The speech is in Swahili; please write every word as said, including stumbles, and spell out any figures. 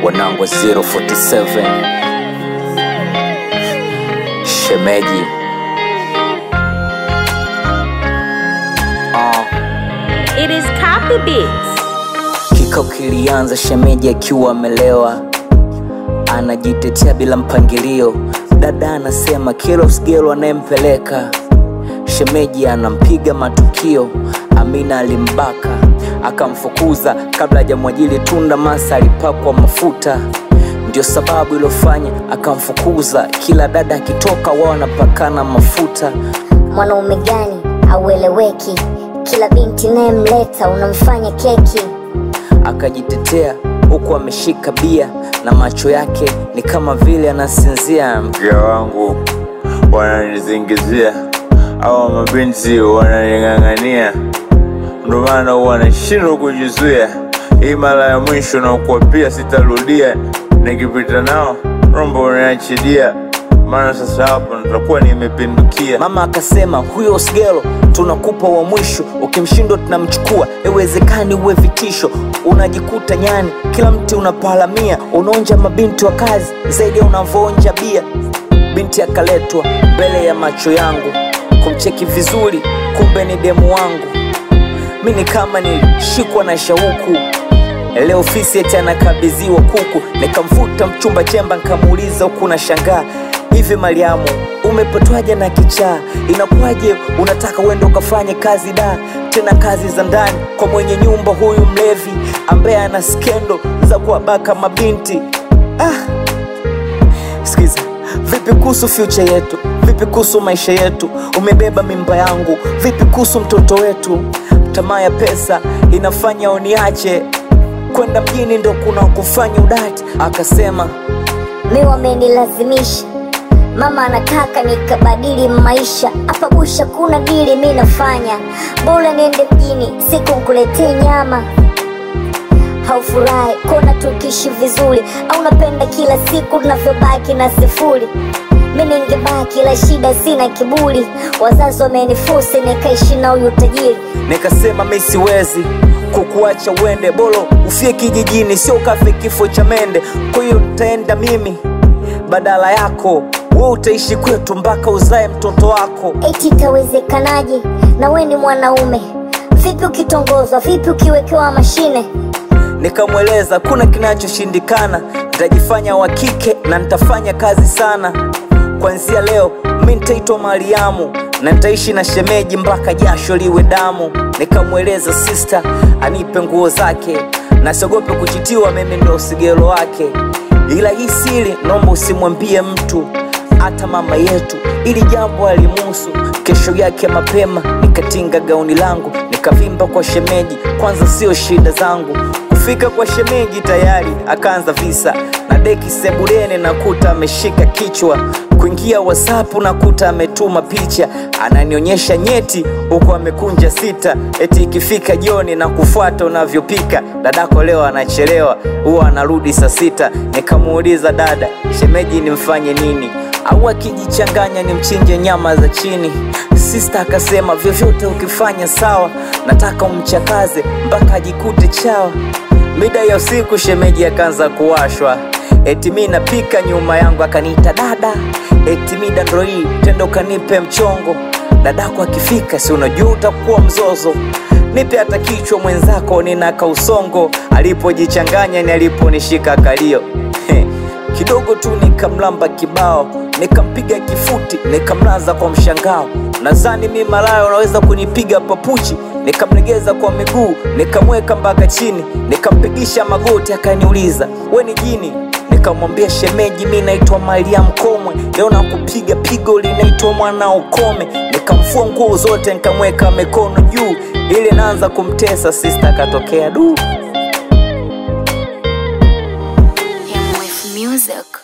wanangu zero forty seven shemeji. uh. It is Copy Beats. Kikao kilianza shemeji akiwa amelewa, anajitetea bila mpangilio. Dada anasema kila usigelo anayempeleka, shemeji anampiga matukio. Amina alimbaka akamfukuza, kabla hajamwajili tunda masa alipakwa mafuta. Ndio sababu ilofanya akamfukuza, kila dada akitoka wao wanapakana mafuta. Mwanaume gani aueleweki, kila binti naye mleta unamfanya keki. Akajitetea huku ameshika bia na macho yake ni kama vile anasinzia. Mke wangu wananizingizia, au mabinti wananing'ang'ania, ndo maana wanashindwa kujizuia. Hii mara ya mwisho na kuapia sitarudia, nikipita nao rombo unaniachilia, maana sasa hapo nitakuwa nimepindukia. Mama akasema huyo usigelo tunakupa wa mwisho, ukimshindwa tunamchukua. Haiwezekani uwe vitisho, unajikuta nyani kila mti unapalamia. Unaonja mabinti wa kazi zaidi ya unavyoonja bia. Binti akaletwa mbele ya macho yangu, kumcheki vizuri kumbe ni demu wangu. Mimi kama nilishikwa na shauku, leo ofisi eti anakabidhiwa kuku. Nikamfuta mchumba chemba nikamuuliza huku na shangaa, hivi Mariamu umepatwaje na kichaa? Inakuwaje unataka uende ukafanye kazi da, tena kazi za ndani kwa mwenye nyumba huyu mlevi ambaye ana skendo za kuwabaka mabinti? Ah, sikiza, vipi kuhusu future yetu? Vipi kuhusu maisha yetu? Umebeba mimba yangu, vipi kuhusu mtoto wetu? Tamaa ya pesa inafanya uniache, kwenda mjini ndo kuna kufanya udati. Akasema mimi wamenilazimisha, mama anataka nikabadili maisha. Hapa busha kuna dili mimi nafanya, bora niende mjini siku nikuletee nyama. Haufurahi kona tukishi vizuri, au unapenda kila siku tunavyobaki na sifuri? Mimi ningebaki la shida sina kiburi, wazazi wamenifusi nikaishi na huyu tajiri. Nikasema mimi siwezi kukuacha uende, bolo ufie kijijini sio kafe kifo cha mende. Kwa hiyo nitaenda mimi badala yako, wewe utaishi kwetu mpaka uzae mtoto wako. Eti itawezekanaje na wewe ni mwanaume? Vipi ukitongozwa, vipi ukiwekewa mashine? Nikamweleza kuna kinachoshindikana, nitajifanya wa kike na nitafanya kazi sana. Kuanzia leo mimi nitaitwa Mariamu na nitaishi na shemeji mpaka jasho liwe damu. Nikamweleza sister anipe nguo zake, na siogope kuchitiwa, mimi ndo usigelo wake. Ila hii siri naomba usimwambie mtu, hata mama yetu, ili jambo alimuhusu. Kesho yake mapema nikatinga gauni langu, nikavimba kwa shemeji, kwanza sio shida zangu. Kufika kwa shemeji tayari akaanza visa, na deki sebuleni nakuta ameshika kichwa. Kuingia WhatsApp nakuta ametuma picha, ananionyesha nyeti huko amekunja sita. Eti ikifika jioni na kufuata unavyopika, dadako leo anachelewa, huwa anarudi saa sita. Nikamuuliza dada, shemeji nimfanye nini? Au akijichanganya nimchinje nyama za chini? Sister akasema vyovyote ukifanya sawa, nataka umchakaze mpaka ajikute chawa. Mida ya usiku shemeji akaanza kuwashwa, eti mimi napika nyuma yangu, akaniita dada, eti mida ndo hii tendo kanipe mchongo. Dadako akifika si unajua utakuwa mzozo, nipe hata kichwa mwenzako nina kausongo. Alipojichanganya ni aliponishika kalio kidogo tu nikamlamba kibao, nikampiga kifuti, nikamlaza kwa mshangao. Nadhani mimi malaya unaweza kunipiga papuchi. Nikamlegeza kwa miguu, nikamweka mpaka chini, nikampigisha magoti. Akaniuliza we ni jini? Nikamwambia shemeji mimi naitwa Mariam Komwe, leo nakupiga pigo linaitwa mwana ukome. Nikamfua nguo zote nikamweka mikono juu, ili naanza kumtesa. Sister akatokea du. Music.